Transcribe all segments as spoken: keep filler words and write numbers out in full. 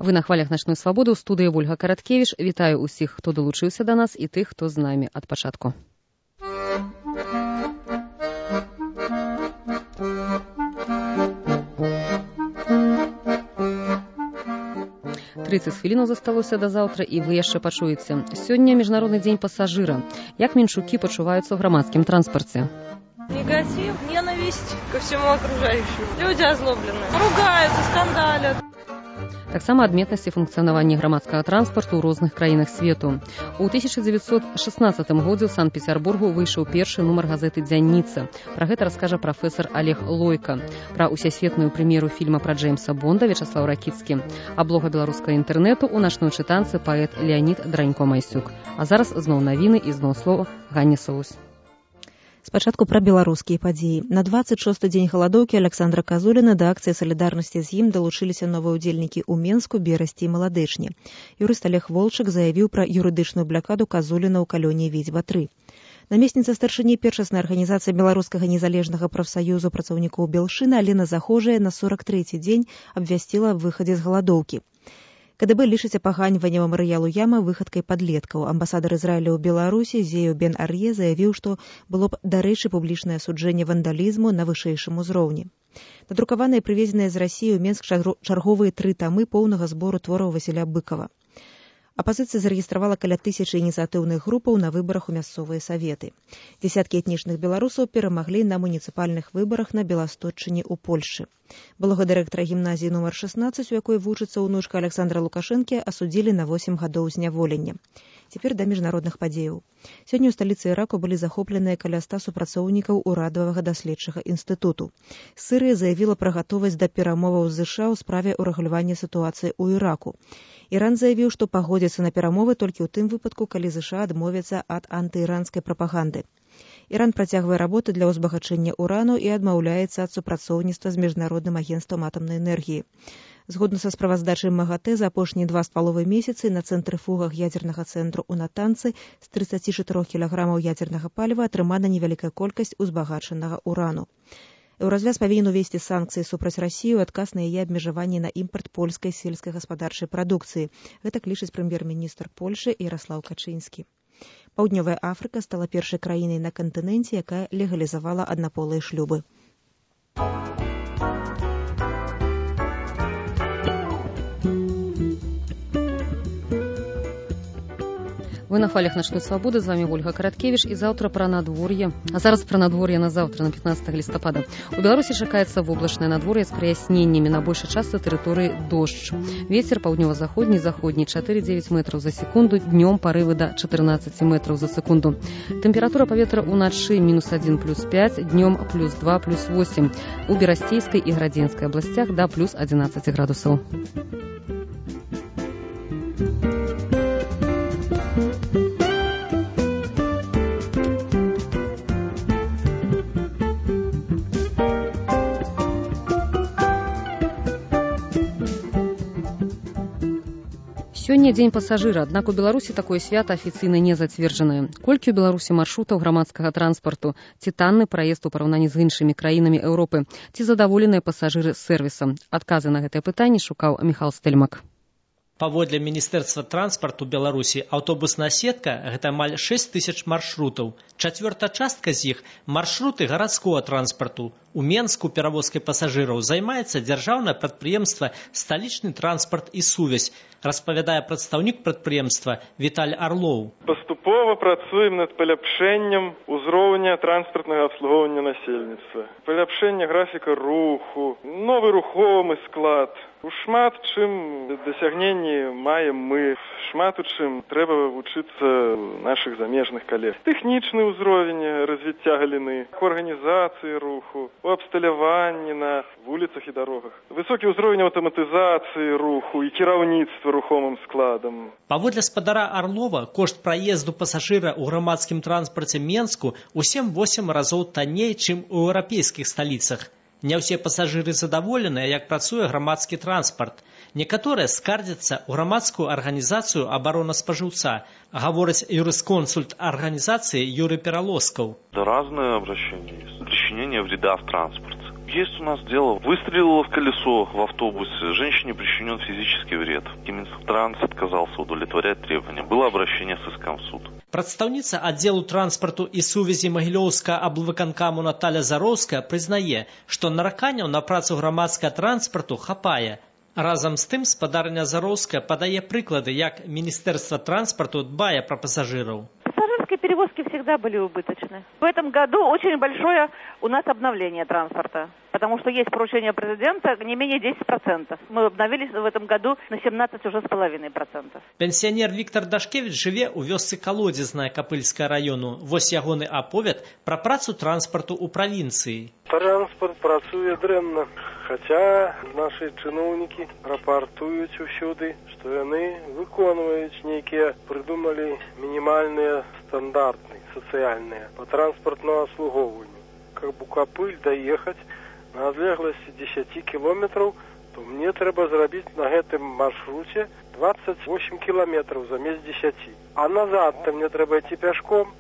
Вы на хвалях начной свабоды, у студыі Ольга Караткевіч. Вітаю ўсіх, хто далучыўся да нас, і тых, хто з намі ад пачатку. трыццаць хвілінаў засталося да заўтра, і вы яшчэ пачуеце. Сёння міжнародны дзень пасажыра. Як менчукі пачуваюцца ў грамадскім транспарце? Негатив, ненависть ко всему окружающему. Люди озлоблены, ругаются, скандалят. Таксама адметнасці функцыянавання грамадскага транспарту ў розных краінах свету. У тысяча дзевяцьсот шаснаццатым годзе ў Санкт-Пецярбургу выйшаў першы нумар газеты «Дзянніца». Пра гэта раскажа прафесар Олег Лойка. Пра ўсясветную прэм'еру фільма пра Джеймса Бонда Вячаслаў Ракіцкі. Аблога беларускага інтэрнэту ў начной чытанцы паэт Леанід Дранько-Майсюк. А зараз зноў навіны і зноў слова Ганне Савусь. Спачатку пра беларускія падзеі. На дваццаць шосты дзень галадоўкі Аляксандра Казуліна да акцыі салідарнасці з ім далучыліся новыя ўдзельнікі ў Менску, Берасці і Маладэчні. Юрыст Олег Волчак заявіў пра юрыдычную блакаду Казуліна ў калоніі Відзьба тры. Намесніца старшыні першаснай арганізацыі беларускага незалежнага прафсаюзу працаўнікоў Белшына Алена Захожая на сорак трэці дзень абвясціла аб выхадзе з галадоўкі. КДБ лічыць апаганьванне мемарыялу Яма выхадкай падлеткаў. Амбасадар Ізраіля ў Беларусі Зею Бен Ар'е заявіў, што было б дарэчы публічнае асуджэнне вандалізму на вышэйшым узроўні. Надрукаваныя прывезеныя з Расіі ў Менск чарговыя тры тамы поўнага збору твораў Васіля Быкова. Апазіцыя зарэгістравала каля тысячы ініцыятыўных групаў на выбарах у мясцовыя саветы. Дзесяткі этнічных беларусаў перамаглі на муніцыпальных выбарах на Беластотчыне ў Польшчы. Былога дырэктара гімназіі нумар шаснаццаць, у якой вучыцца ўнучка Аляксандра Лукашэнкі, асудзілі на восем гадоў зняволення. Цяпер да міжнародных падзеяў. Сёння ў сталіцы Іраку былі захопленыя каля ста супрацоўнікаў урадавага даследчага інстытуту. Сірыя заявіла пра гатовасць да перамоваў з ЗША ў справе ўрэгулявання сітуацыі ў Іраку. Іран заявіў, што пагодзіцца на перамовы толькі ў тым выпадку, калі ЗША адмовяцца ад антыіранскай прапаганды. Іран працягвае работы для ўзбагачэння урану і адмаўляецца ад супрацоўніцтва з міжнародным агенцтвам атамнай энергіі. Згодна са справаздачай МАГАТЭ, за апошнія два з паловай месяцы на цэнтрыфугах ядзернага цэнтру ў Натанцы з трыццаці чатырох кілаграмаў ядзернага паліва атрымана невялікая колькасць узбагачанага урану. Еўразвяз павінен увесці санкцыі супраць Расіі ў адказ на яе абмежаванне на імпарт польскай сельскагаспадарчай прадукцыі. Гэтак лічыць прэм'ер-міністр Польшчы Яраслаў Качынскі. Паўднёвая Афрыка стала першай краінай на кантыненце, якая легалізавала аднаполыя шлюбы. Вы на хвалях начной свабоды, з вами Ольга Караткевіч, і заўтра пра надвор'е. А зараз пра надвор'е на заўтра, на пятнадцатага лістапада. У Беларусі чакаецца воблачнае надвор'е з праясненнямі, на большай частцы тэрыторыі дождж. Вецер паўднёва-заходні, заходні чатыры дзевяць метраў за секунду, днём парывы да чатырнаццаць метраў за секунду. Тэмпература паветра ўначы мінус адзін плюс пяць, днём плюс два плюс восемь. У Берасцейскай і Градзенскай абласцях да плюс адзінаццаць градусаў. Сёння дзень пасажыра, аднак у Беларусі такое свята афіцыйна не зацверджанае. Колькі ў Беларусі маршрутаў грамадскага транспарту? Ці танны праезд у параўнанні з іншымі краінамі Еўропы? Ці задаволеныя пасажыры сэрвісам? Адказы на гэтае пытанне шукаў Міхал Стэльмак. Паводле Міністэрства транспарту Беларусі аўтобусная сетка – гэта амаль шэсць тысяч маршрутаў. Чацвёртая частка з іх – маршруты гарадскога транспарту. У Менску перавозкай пасажыраў займаецца дзяржаўнае прадпрыемства «Сталічны транспарт і сувязь», распавядае прадстаўнік прадпрыемства Віталь Арлоў. Паступова працуем над паляпшэннем узроўня транспартнага абслугоўвання насельніцтва. Паляпшэнне графіка руху, новы рухомы склад. У шмат чым дасягненні маем мы, шмат у чым трэба вучыцца нашых замежных калег. Тэхнічны ўзровень развіцця галіны, арганізацыі руху, у абсталяванні на вуліцах і дарогах. Высокі ўзровень аўтаматызацыі руху і кіраўніцтва рухомым складам. Паводле спадара Арлова, кошт праезду пасажыра ў грамадскім транспарце Менску ў сем-восем разоў танней, чым у еўрапейскіх сталіцах. Не ўсе пасажыры задаволеныя, як працуе грамадскі транспарт. Некаторыя скардзяцца ў грамадскую арганізацыю абарона спажыўца, гаворыць юрысконсульт арганізацыі Юрый Пералоскаў. Да разные обращения есть. Причинение вреда в транспорте. Есть у нас дело. Выстрелило в колесо в автобусе. Женщине причинен физический вред. Минтранс отказался удовлетворять требования. Было обращение с иском в суд. Прадстаўніца аддзелу транспарту і сувязі Магілёўскага аблвыканкаму Наталя Зароўская прызнае, што нараканняў на працу грамадскага транспарту хапае. Разам з тым спадарня Зароўская падае прыклады, як Міністэрства транспарту дбае пра пасажыраў. Перевозки всегда были убыточны. В этом году очень большое у нас обновление транспорта, потому что есть поручение президента не менее десять процентов. Мы обновились в этом году на семнадцать уже с половиной процентов. Пенсионер Виктор Дашкевич жыве ў вёсцы Калодзезная Капыльскага району. Вось ягоны аповед пра працу транспарту ў правінцыі. Транспорт працуе дрэнна, хаця наши чыноўнікі рапартуюць усюды, што яны выконваюць нейкія, прыдумалі мінімальныя стандарты социальные по транспортному обслуговыванию. Как бы Капыль доехать на одлеглости десять километров, то мне треба зробить на этом маршруте двадцать восемь километров замест десяти. А назад-то мне треба идти пешком.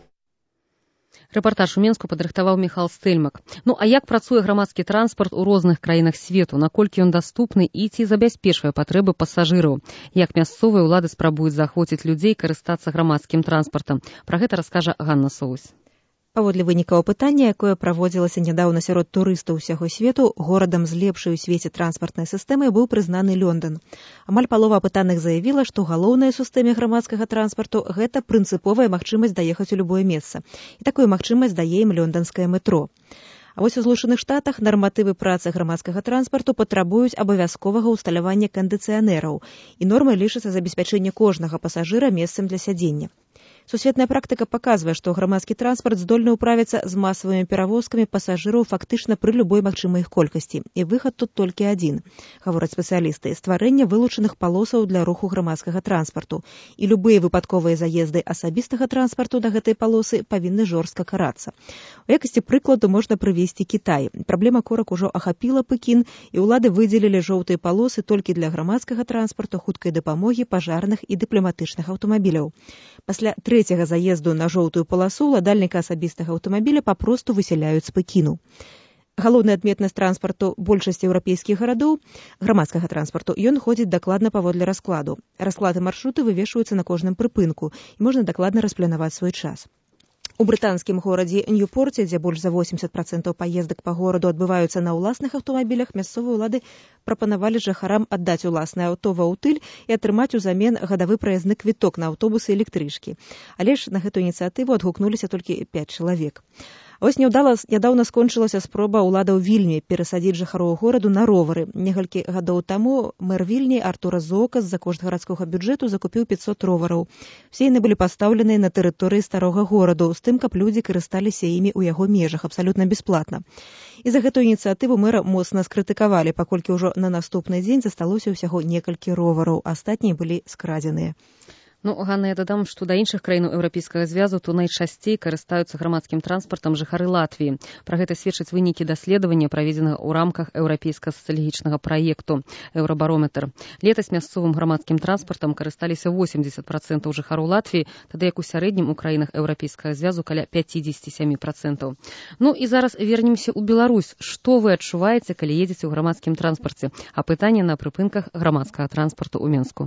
Рэпартаж у Менску падрыхтаваў Міхал Стэльмак. Ну а як працуе грамадскі транспарт у розных краінах свету, наколькі ён даступны і ці забяспечвае патрэбы пасажыраў? Як мясцовыя ўлады спрабуюць заахвоціць людзей карыстацца грамадскім транспартам? Пра гэта раскажа Ганна Соусь. Паводле вынікаў апытання, якое праводзілася нядаўна сярод турыстаў усяго свету, горадам з лепшай у свеце транспартнай сістэмай быў прызнаны Лондон. Амаль палова апытаных заявіла, што галоўнае ў сістэме грамадскага транспарту – гэта прынцыповая магчымасць даехаць у любое месца. І такую магчымасць дае ім лонданскае метро. А вось у Злучаных Штатах нарматывы працы грамадскага транспарту патрабуюць абавязковага ўсталявання кандыцыянераў, і нормай лічыцца забеспячэнне кожнага пасажыра месцам для сядзення. Сусветная практыка паказвае, што грамадскі транспарт здольны ўправіцца з масавымі перавозкамі пасажыраў фактычна пры любой магчымай іх колькасці. І выхад тут толькі адзін, гавораць спецыялісты, стварэнне вылучаных палосаў для руху грамадскага транспарту. І любыя выпадковыя заезды асабістага транспарту да гэтай палосы павінны жорстка карацца. У якасці прыкладу можна прывесці Кітай. Праблема корак ужо ахапіла Пекін, і ўлады выдзелілі жоўтыя палосы толькі для грамадскага транспарту, хуткай дапамогі, пажарных і дыпламатычных аўтамабіляў. Пасля трэцяга заезду на жоўтую паласу ўладальніка асабістага аўтамабіля папросту высяляюць з Пекіну. Галоўная адметнасць транспарту большасці еўрапейскіх гарадоў, грамадскага транспарту, ён ходзіць дакладна паводле раскладу. Расклады маршруты вывешваюцца на кожным прыпынку, і можна дакладна распланаваць свой час. У брытанскім горадзе Ньюпорце, дзе больш за восемьдесят процентов паездак па гораду адбываюцца на ўласных аўтамабілях, мясцовыя ўлады прапанавалі жыхарам аддаць уласнае аўто ва ўтыль і атрымаць узамен гадавы праязны квіток на аўтобусы і электрычкі. Але ж на гэту ініцыятыву адгукнуліся толькі пяць чалавек. Вось няўдала нядаўна скончылася спроба ўладаў Вільні перасадзіць жыхароў гораду на ровары. Некалькі гадоў таму мэр Вільні Артур Зоокас за кошт гарадскога бюджэту закупіў пятьсот ровараў. Усе яны былі пастаўленыя на тэрыторыі старога гораду, з тым, каб людзі карысталіся імі ў яго межах абсалютна бясплатна. І за гэтую ініцыятыву мэра моцна скрытыкавалі, паколькі ўжо на наступны дзень засталося ўсяго некалькі ровараў, астатнія былі скрадзеныя. Ну, Ганна, я дадам, што да іншых краінаў еўрапейскага звязу то найчасцей карыстаюцца грамадскім транспартам жыхары Латвіі. Пра гэта сведчаць вынікі даследавання, праведзенага ў рамках еўрапейскага сацыялагічнага праекту «Еўрабарометр». Летась мясцовым грамадскім транспартам карысталіся восемьдесят процентов жыхароў Латвіі, тады як у сярэднім у краінах еўрапейскага звязу каля пятьдесят семь процентов. Ну і зараз вернемся ў Беларусь. Што вы адчуваеце, калі едзеце ў грамадскім транспарце? А пытанне на прыпынках грамадскага транспарту ў Менску.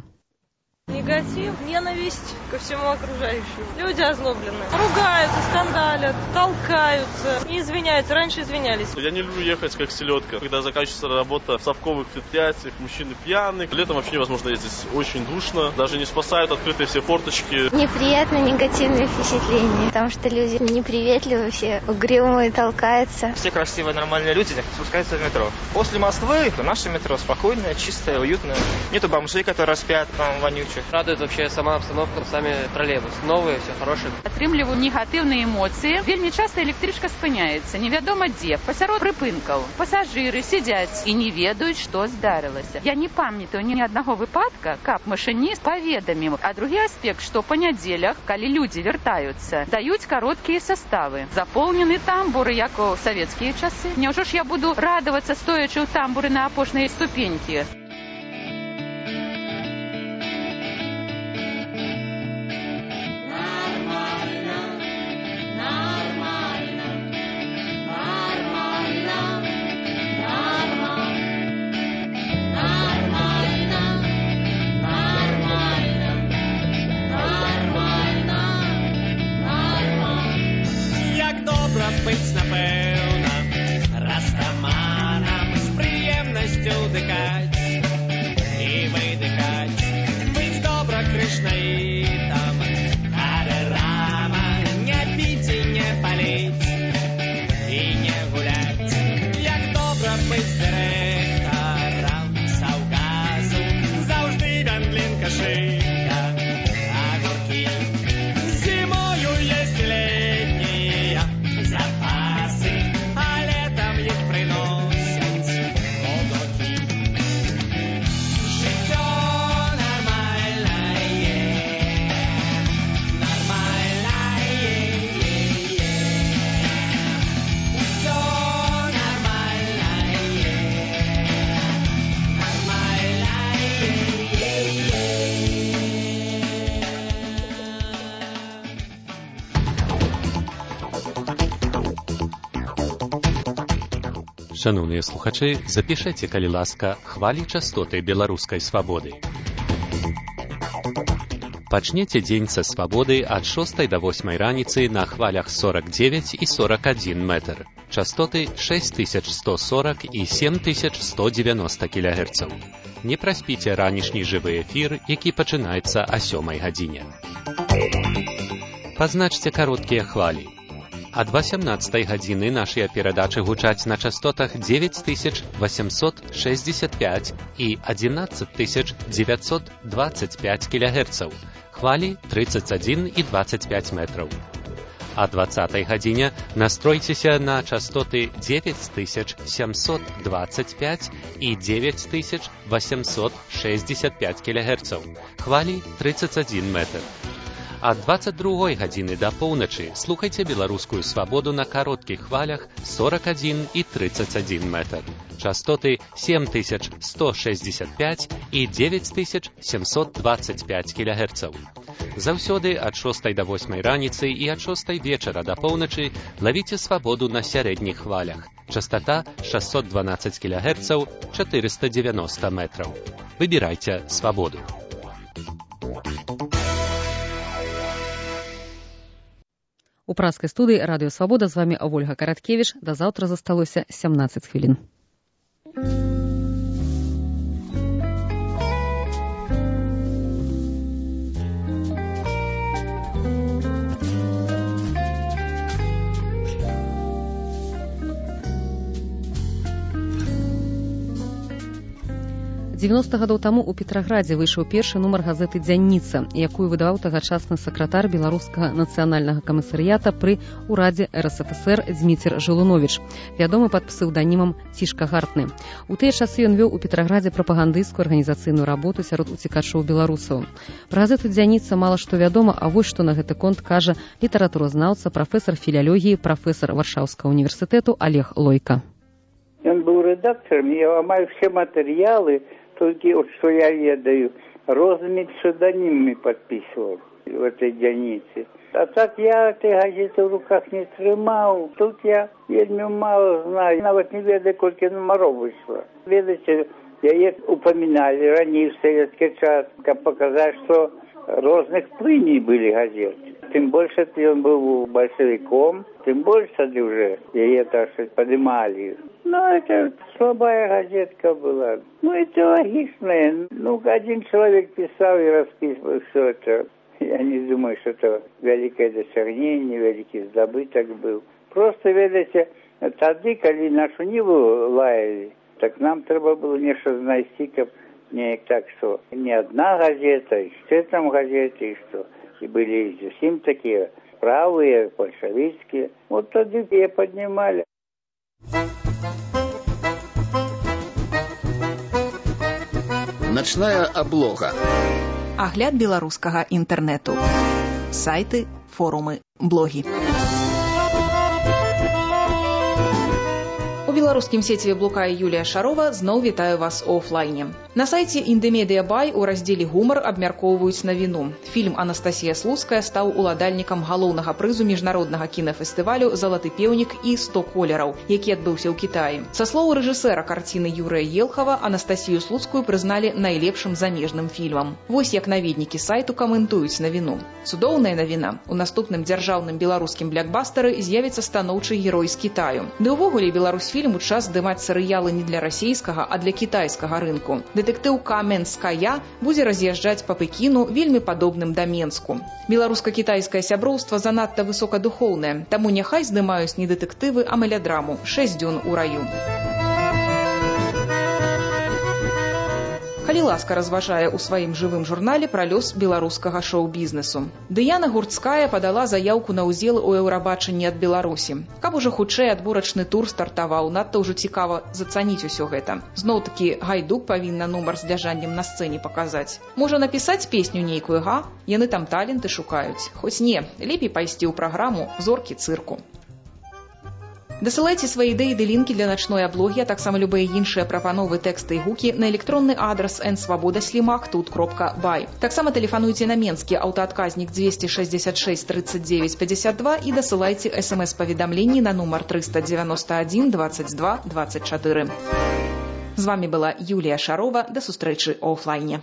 Негатив, ненависть ко всему окружающему. Люди озлобленные. Ругаются, скандалят, толкаются, не извиняются. Раньше извинялись. Я не люблю ехать как селедка. Когда заканчивается работа в совковых предприятиях, мужчины пьяные. Летом вообще невозможно ездить. Очень душно. Даже не спасают открытые все форточки. Неприятно, негативные впечатления. Потому что люди неприветливые, все угрюмые, толкаются. Все красивые, нормальные люди спускаются в метро. После Москвы наше метро спокойное, чистое, уютное. Нету бомжей, которые спят там вонючие. Радует вообще сама обстановка, сами троллейбусы. Новые, все хорошие. Атрымліваю негатыўныя эмоцыі. Вельмі часта электрычка спыняецца, невядома дзе, пасярод прыпынкаў. Пасажыры сядзяць і не ведаюць, што здарылася. Я не памятаю ні аднаго выпадка, каб машыніст паведаміў. А другі аспект, што па нядзелях, калі людзі вяртаюцца, даюць кароткія саставы. Запоўнены тамбуры, як у савецкія часы. Няўжо ж я буду радавацца, стоячы ў тамбуры на апошняй ступенькі? Шановныя слухачы, запішайце, калі ласка, хвалі частоты беларускай свабоды. Пачнеце дзень са свабоды ад шостай да восьмай раніцы на хвалях сорок девять і сорок один метр. Частоты шесть тысяч сто сорок і семь тысяч сто девяносто кілогерцаў. Не праспіце ранішні жывы эфір, які пачынаецца о сёмай гадзіне. Пазначце кароткія хвалі. Ад васямнаццатай гадзіны нашыя перадачы гучаць на частотах девять тысяч восемьсот шестьдесят пять і одиннадцать тысяч девятьсот двадцать пять кілогерцаў. Хвалі тридцать один і двадцать пять метраў. О двадцатай гадзіне настройцеся на частоты девять тысяч семьсот двадцать пять і девять тысяч восемьсот шестьдесят пять кілогерцаў. Хвалі тридцать один метр. Ад двадцать другой гадзіны да поўначы слухайце беларускую свабоду на кароткіх хвалях сорок один і тридцать один метр. Частоты семь тысяч сто шестьдесят пять і девять тысяч семьсот двадцать пять кілогерцаў. Заўсёды ад шостай да восьмай раніцы і ад шостай вечара да поўначы лавіце свабоду на сярэдніх хвалях. Частота шестьсот двенадцать кілогерцаў, четыреста девяносто метраў. Выбірайце свабоду. У праскай студыі радыё Свабода з вамі Ольга Караткевіч. Да заўтра засталося сямнаццаць хвілін. девяносто гадоў таму ў Петраградзе выйшаў першы нумар газеты «Дзянніца», якую выдаваў тагачасны сакратар беларускага нацыянальнага камісарыята пры ўрадзе эр эс эф эс эр Дзміцер Жылуновіч, вядомы пад псеўданімам Цішка Гартны. У тыя часы ён вёў у Петраградзе прапагандысцкую арганізацыйную работу сярод уцікачоў беларусаў. Пра газету «Дзянніца» мала што вядома, а вось што на гэты конт кажа літаратуразнаўца, прафесар філялогіі, прафесар Варшаўскага універсітэту Олег Лойка. Ён быў рэдактарам, і амаль все матэрыялы, только вот что я ведаю, разными псевдонимами подписывал в этой «Дзянніцы». А так я этой газеты в руках не трымаў. Тут я вельмі мало знаю, нават не ведаю, колькі нумаров вышло. Ведаеце, яе упоминали ранее в советский час, как показать, что розных плыней были газеты. Тем больше он был большевиком, тем больше уже яе, так сказать, поднимали. Ну, это слабая газетка была. Ну, это логичная. Ну, один человек писал и расписывал все это. Я не думаю, что это великое досягнение, великий здобыток был. Просто, видите, тогда, когда нашу Ниву лаяли, так нам треба было нечто знайти, как не так, что не одна газета, и что там газеты, и что. И были совсем такие правые, большевистские. Вот тогда и поднимали. Начная облога. Агляд беларускага інтэрнэту. Сайты, форумы, блогі. У беларускім сеціве блукае Юлія Шарова. Зноў вітаю вас у офлайне. На сайце Indemedия Buy у раздзеле «Гумар» абмяркоўваюць навіну. Фільм «Анастасія Слуцкая» стаў уладальнікам галоўнага прызу міжнароднага кінафестывалю «Залаты пеўнік» і сто колераў, які адбыўся ў Кітаі. Са слоў рэжысэра карціны Юрыя Елхава, Анастасію Слуцкую прызналі найлепшым замежным фільмам. Вось як наведнікі сайту каментуюць навіну. Цудоўная навіна. У наступным дзяржаўным беларускім блякбастары з'явіцца станоўчы герой з Кітаю. Ды ўвогуле Беларусьфільм у час здымаць серыялы не для расійскага, а для кітайскага рынку. Дэтэктыў Каменская будзе раз'язджаць па Пекіну, вельмі падобным да Менску. Беларуска-кітайскае сяброўства занадта высокадухоўнае, таму няхай здымаюць не дэтэктывы, а мелядраму «Шэсць дзён у раю». Калі ласка разважае ў сваім жывым журнале пра лёс беларускага шоу-бізнесу. Дыяна Гурцкая падала заяўку на ўдзел у Еўрабачанні ад Беларусі. Каб ужо хутчэй адборачны тур стартаваў, надта ўжо цікава зацаніць усё гэта. Зноў-такі Гайдук павінна нумар з дзяжаннем на сцэне паказаць. Можа напісаць песню нейкую, га? Яны там таленты шукаюць. Хоць не, лепей пайсці ў праграму «Зоркі цырку». Дасылайце свае ідэі ды лінкі для начной аблогі, а таксама любыя іншыя прапановы, тэксты і гукі на электронны адрас эн свабода слімак тут кропка бай. Таксама тэлефануйце на менскі аўтаадказнік двести шестьдесят шесть тридцать девять пятьдесят два і дасылайце смс-паведамленні на нумар триста девяносто один двадцать два двадцать четыре. З вами была Юлія Шарова. Да сустрэчы ў офлайне.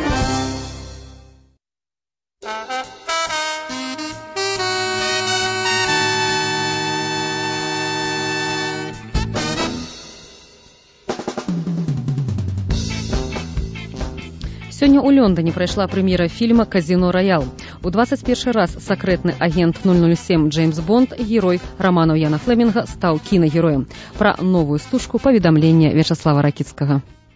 Сёння ў Лондоне прайшла прэм'ера фільма «Казино Роял». У двадцать першы раз сакрэтны агент нуль нуль семь Джеймс Бонд, герой раманаў Яна Флемінга, стаў кінагероем. Пра новую стужку паведамлення Вячаслава Ракіцкага.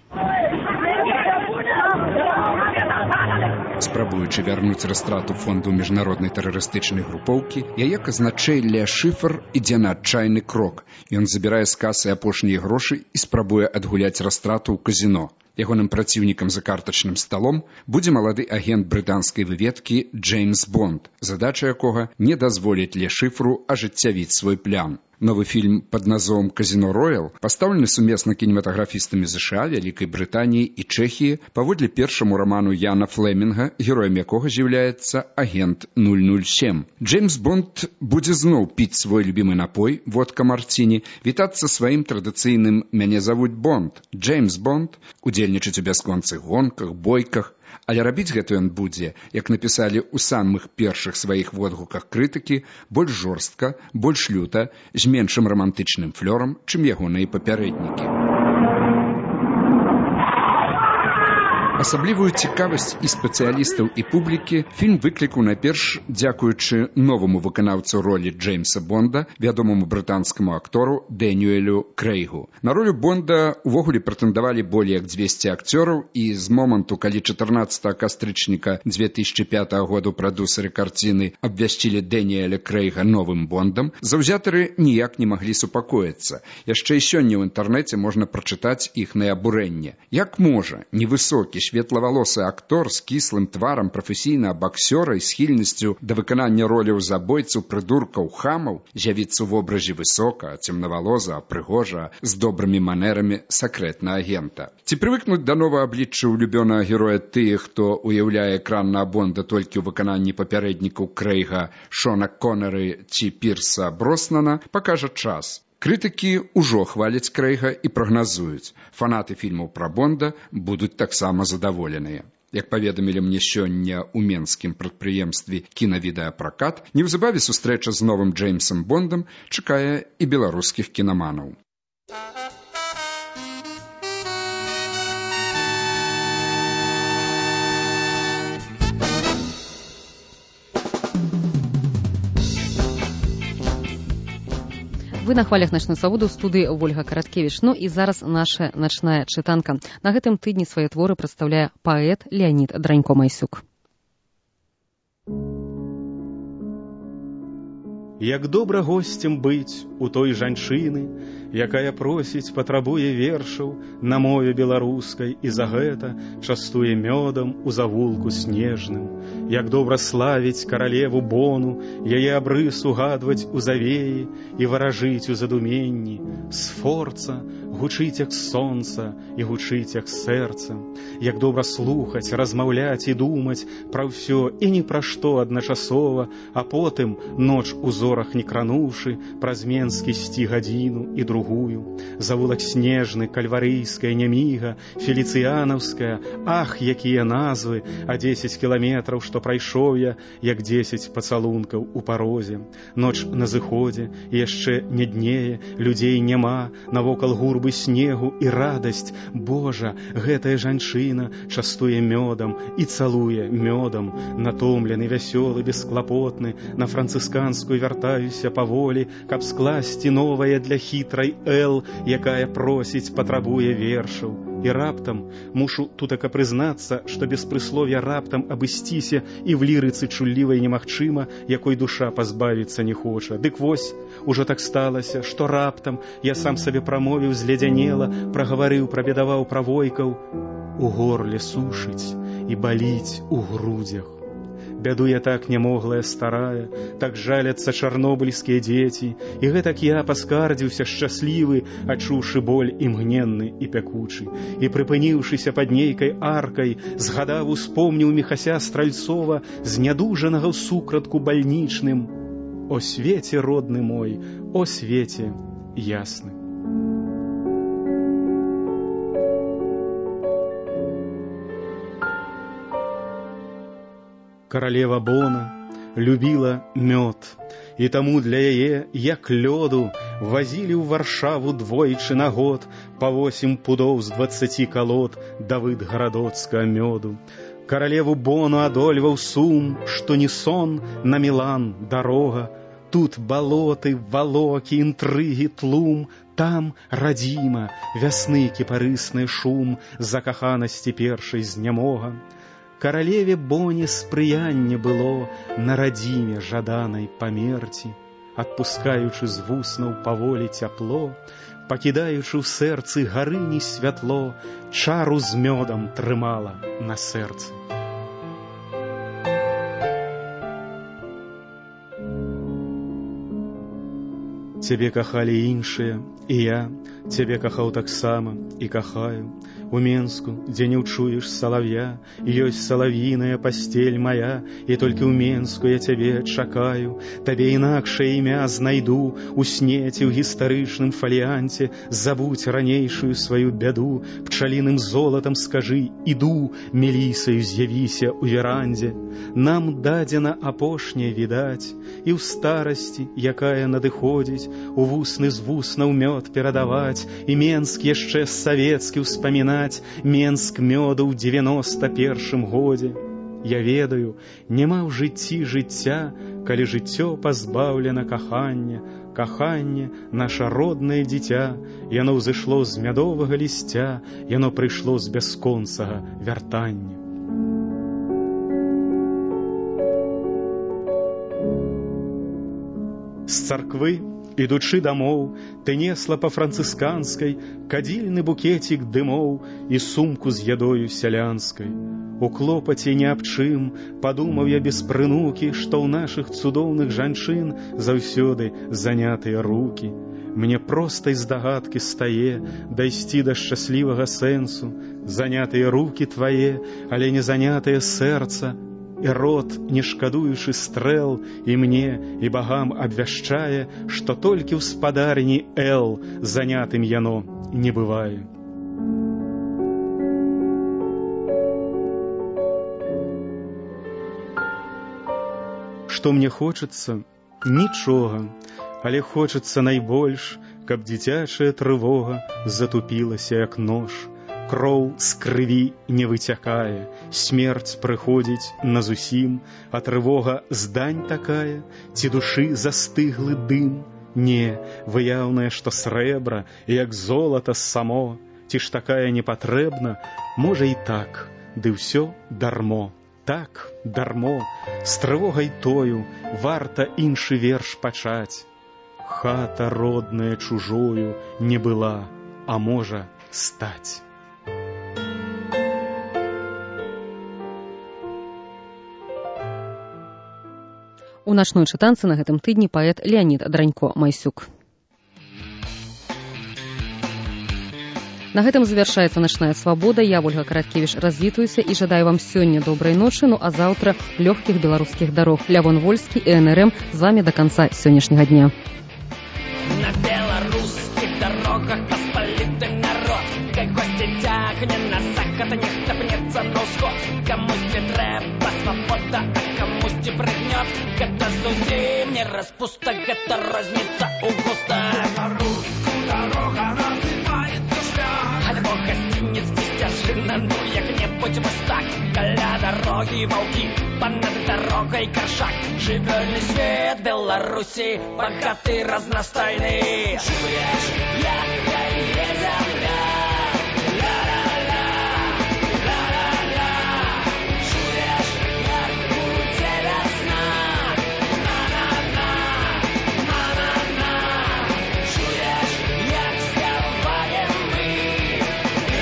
Спрабуючы вярнуць растрату фонду міжнароднай тэрарыстычнай групоўкі, яе казначэй Леа Шыфер ідзе на адчайны крок. Ён забірае з касы апошнія грошы і спрабуе адгуляць растрату ў казіно. Ягоным праціўнікам за картачным сталом будзе малады агент брытанскай выведкі Джеймс Бонд, задача якога не дазволіць Ле Шыфру ажыццявіць свой план. Новы фільм пад назвом «Казино Роял» пастаўлены сумесна кінематаграфістамі ЗША, Вялікай Брытаніі і Чэхіі паводле першаму раману Яна Флемінга, героем якога з'яўляецца агент нуль нуль семь. Джеймс Бонд будзе зноў піць свой любімы напой, водка марціні, вітацца сваім традыцыйным «Мяне завуць Бонд». Джеймс Бонд удзельнічаць у бясконцых гонках, бойках, але рабіць гэта ён будзе, як напісалі ў самых першых сваіх водгуках крытыкі, больш жорстка, больш люта, з меншым рамантычным флёрам, чым ягоныя папярэднікі. Асаблівую цікавасць і спецыялістаў і публікі фільм выклікаў найперш дзякуючы новаму выканаўцу ролі Джеймса Бонда, вядомаму брытанскаму актору Дэніэлю Крэйгу. На ролю Бонда увогуле прэтэндавалі болей як дзвесце акцёраў, і з моманту, калі чатырнаццатага кастрычніка две тысячи пятага году прадюсеры карціны абвясцілі Дэніэля Крэйга новым Бондам, заўзятары ніяк не маглі супакоіцца. Яшчэ і сёння ў інтэрнэце можна прачытаць іхнае абурэнне. Як можа невысокі светлавалосы актор з кіслым тварам прафесійнага баксёра і схільнасцю да выканання роляў забойцаў, прыдуркаў, хамаў з'явіцца ў вобразе высока, цемнавалоза, прыгожа, з добрымі манерамі сакрэтнага агента. Ці прывыкнуць да новага аблічча улюбёнага героя тыя, хто уяўляе экраннага Бонда толькі ў выкананні папярэднікаў Крэйга, Шона Коннеры ці Пірса Броснана, пакажа час. Крытыкі ўжо хваляць Крэйга і прагназуюць. Фанаты фільмаў пра Бонда будуць таксама задаволеныя. Як паведамілі мне сёння ў менскім прадпрыемстве кінавідэапракат, неўзабаве сустрэча з новым Джеймсом Бондам чакае і беларускіх кінаманаў. Вы на хвалях начной свабоды ў студыі Ольга Караткевіч. Ну і зараз наша начная чытанка. На гэтым тыдні свае творы прадстаўляе паэт Леанід Дранько-Майсюк. Як добра госцем быць у той жанчыны, якая просіць, патрабуе вершаў на мове беларускай і за гэта частуе мёдам у завулку снежным. Як добра славіць каралеву Бону, яе абрыс угадваць у завеі і варажыць у задуменні. Сфорца гучыць як сонца і гучыць як сэрца. Як добра слухаць, размаўляць і думаць пра ўсё і ні пра што адначасова, а потым ноч у зорах не крануўшы, праз Менскі сці гадзіну і другую. Завулак снежны, кальварыйская няміга, феліцыянаўская, ах, якія назвы, а дзесяць кіламетраў, што прайшоў я, як дзесяць пацалункаў у парозе. Ноч на зыходзе, і яшчэ не днее, людзей няма, навокал гурбы снегу і радасць. Божа, гэтая жанчына частуе мёдам і цалуе мёдам. Натомлены, вясёлы, бесклапотны, на францысканскую вяртаюся паволі, каб скласці новае для хітрай Эл, якая просіць, патрабуе вершаў. І раптам мушу тутака прызнацца, што без прысловя раптам абысціся і в лірыцы чуллівай немагчыма, якой душа пазбавіцца не хоча. Дык вось, ужо так сталася, што раптам я сам сабе прамовіў зледзянела, прагаварыў, прабедаваў пра войкаў. У горле сушыць і баліць у грудзях. бядуе так нямоглая старая, так жаляцца чарнобыльскія дзеці, і гэтак я паскардзіўся шчаслівы, адчуўшы боль імгненны і пякучы, і прыпыніўшыся пад нейкай аркай, згадаў, успомніў Міхася Стральцова, знядужанага ў сукратку бальнічным. О свеце родны мой, о свеце ясны. Каралева Бона любіла мёд, і таму для яе, як лёду, вазілі ў Варшаву двойчы на год па восем пудоў з дваццаці калот Давыд гарадоцкага мёду. Каралеву Бону адольваў сум, што не сон на Мілан дарога. Тут балоты, валокі, інтрыгі, тлум, там радзіма, вясны кіпарысны шум, закаханасці першай знямога. Каралеве Боне спрыянне было на радзіме жаданай памерці, адпускаючы з вуснаў паволі цяпло, пакідаючы ў сэрцы гарыні святло, чару з мёдам трымала на сэрцы. Цябе кахалі іншыя, і я цябе кахаў таксама і кахаю. У Менску, дзе не ўчуеш салав'я, ёсць салавіная пасцель мая, і толькі ў Менску я цябе чакаю. Табе інакшае імя знайду у снеце, ў гістарычным фаліянце. Забудь ранейшую сваю бяду, пчаліным золатам скажы: іду, Мелісаю з'явіся ў верандзе. Нам дадзена апошняе відаць, і ў старасці, якая надыходзіць, у вусны з вуснаў мёд перадаваць, і Менск яшчэ савецкі ўспамінаць, Менск мёду ў дзевяноста першым годзе. Я ведаю, няма ў жыцці жыцця, калі жыццё пазбаўлена кахання. Каханне — наша роднае дзіця, яно ўзышло з мядовага лісця, яно прыйшло з бясконцага вяртання. З царквы, ідучы дамоў, ты несла па францысканскай кадзільны букецік дымоў і сумку з ядою сялянскай. У клопаце ні аб чым падумаў я без прынукі, што ў нашых цудоўных жанчын заўсёды занятыя рукі. Мне простай здагадкі стае дайсці да шчаслівага сэнсу. Занятыя рукі твае, але не занятае сэрца. І рот, не шкадуючы стрэл, і мне, і багам абвяшчае, што толькі ў спадарні Эл занятым яно не бывае. Што мне хочацца? Нічога, але хочацца найбольш, каб дзіцячая трывога затупілася, як нож. Кроў з крыві не выцякае, смерць прыходзіць назусім, а трывога здань такая, ці душы застыглы дым. Не, выяўнае, што срэбра, як золата само, ці ж такая не патрэбна, можа і так, ды ўсё дармо. Так, дармо, з трывогай тою варта іншы верш пачаць. Хата родная чужою не была, а можа стаць. У начной чытанцы на гэтым тыдні паэт Леонид Дранько-Майсюк. На гэтым завяршаецца начная свабода. Я, Ольга Караткевіч, развітваюся і жадаю вам сёння добрай ночы, ну а заўтра лёгкіх беларускіх дарог. Лявон Вольскі і эн эр эм з вамі да канца сённяшняга дня. На беларускіх дарогах паспаліты народ, как гости тягне на захад, нехта пнецца на ўсход. Камусьці трэба свабода, а камусьці прыгнёт. Гэта зусім не распуста, гэта розніца ў густах. Беларускую дорога называет шлях, альбо гостиниц стяжина, ну як-небудзь вось так. Каля дороги ваўкі, понад дорогой каршак. Жывёльны свет Беларусі богаты, разнастайны. Чуеш, як яе зямля?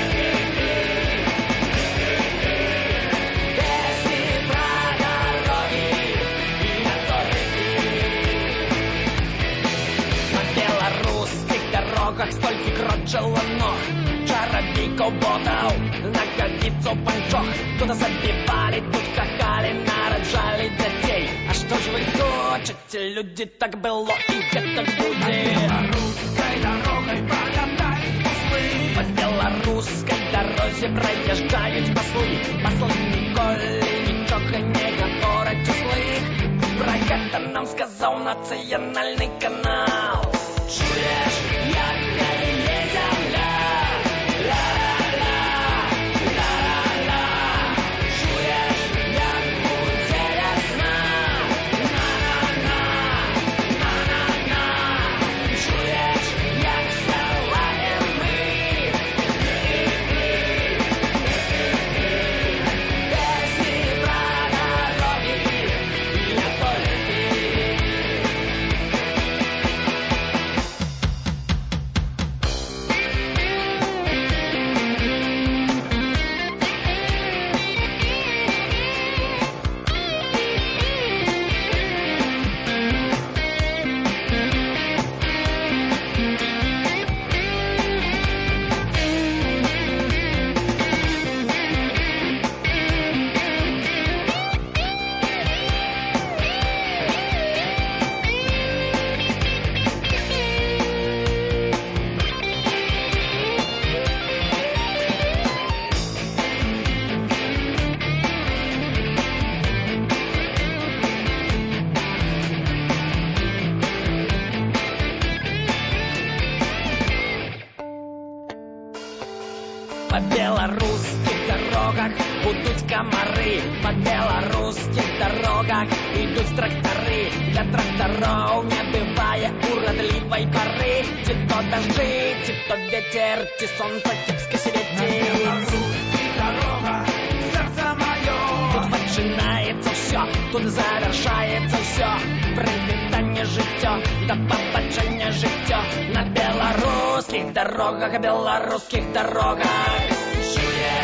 Дороги крочила ног, чародейков ботов, нагодицу панчох. Тут забивали, тут хахали, нарожали детей. А что ж вы хотите, люди, так было и это будет. Белорусской дорогой прогадай послы. По белорусской дороге проезжают послы. Послы ніколи нічого не говорять услых. Про это нам сказал национальный канал. Чуешь, якая є земля? Ла-ла-ла, ла-ла-ла. Чуешь, як буде весна? На-на-на, на-на-на. Чуешь, як співаєм ми? Песні про дороги і не тільки. По белорусских дорогах будут комары. По белорусских дорогах идут тракторы. Для тракторов не бывая уродливой поры. Те то дожди, те то ветер, те солнце кепски светит. Дорога, сердце мое. Тут начинается все, тут завершается все. Привітання життя, до побачення життя. На белорусских дорогах, белорусских дорогах. Чує